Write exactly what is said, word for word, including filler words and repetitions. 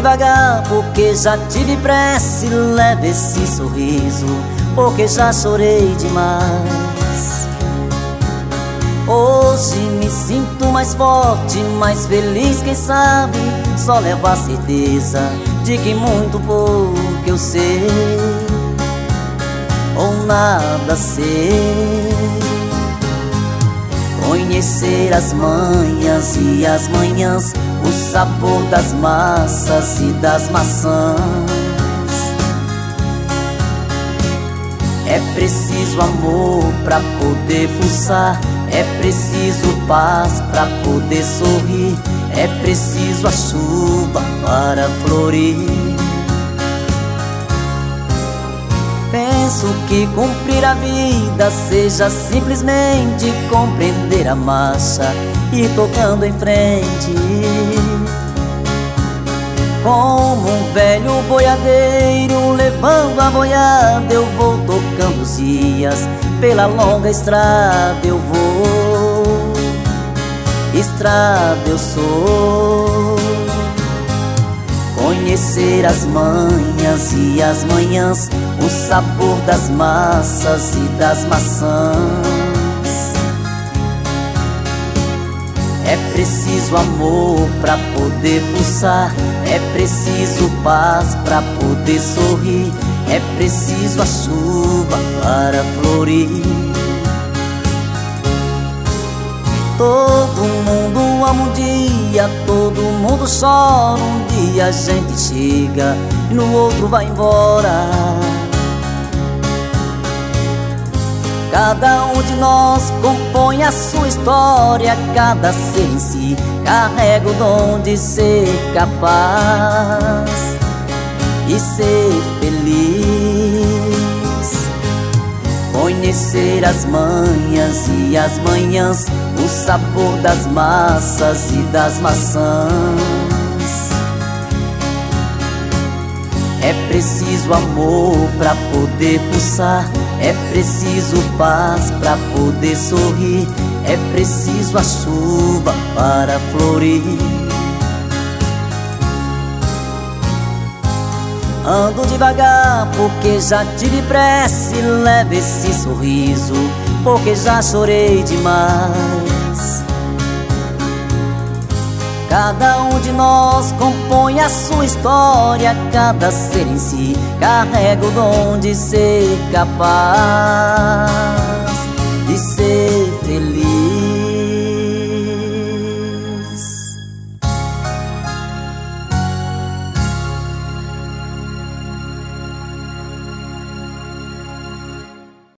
devagar porque já tive pressa, e leve esse sorriso porque já chorei demais. Hoje me sinto mais forte, mais feliz, quem sabe só levo a certeza de que muito pouco eu sei ou nada sei. Conhecer as manhas e as manhãs, o sabor das massas e das maçãs. É preciso amor pra poder pulsar, é preciso paz pra poder sorrir, é preciso a chuva para florir. Penso que cumprir a vida seja simplesmente compreender a marcha e tocando em frente. Como um velho boiadeiro levando a boiada, eu vou tocando os dias pela longa estrada. Eu vou, estrada eu sou. Conhecer as manhas e as manhãs, o sabor das massas e das maçãs. É preciso amor pra poder pulsar, é preciso paz pra poder sorrir, é preciso a chuva para florir. Todo mundo ama um dia, todo mundo chora um dia, a gente chega e no outro vai embora. Cada um de nós compõe a sua história, cada ser em si carrega o dom de ser capaz e ser feliz. Conhecer as manhas e as manhãs, o sabor das massas e das maçãs. É preciso amor pra poder pulsar, é preciso paz pra poder sorrir, é preciso a chuva para florir. Ando devagar porque já tive pressa, e leve esse sorriso porque já chorei demais. Cada um de nós compõe a sua história, cada ser em si carrega o dom de ser capaz